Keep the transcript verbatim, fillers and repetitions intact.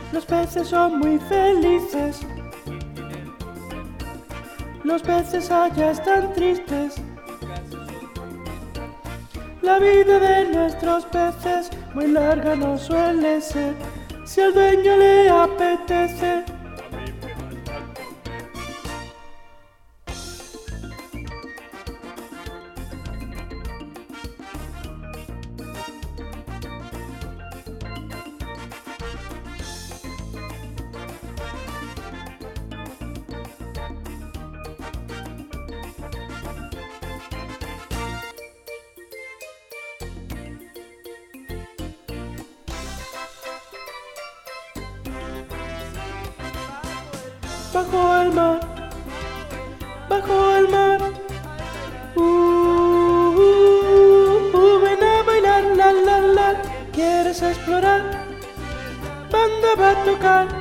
Los peces son muy felices. Los peces allá están tristes. La vida de nuestros peces muy larga no suele ser, si al dueño le apetece. Bajo el mar, bajo el mar, uh, uh, uh, ven a bailar, la, la, la. ¿Quieres explorar? Banda va a tocar.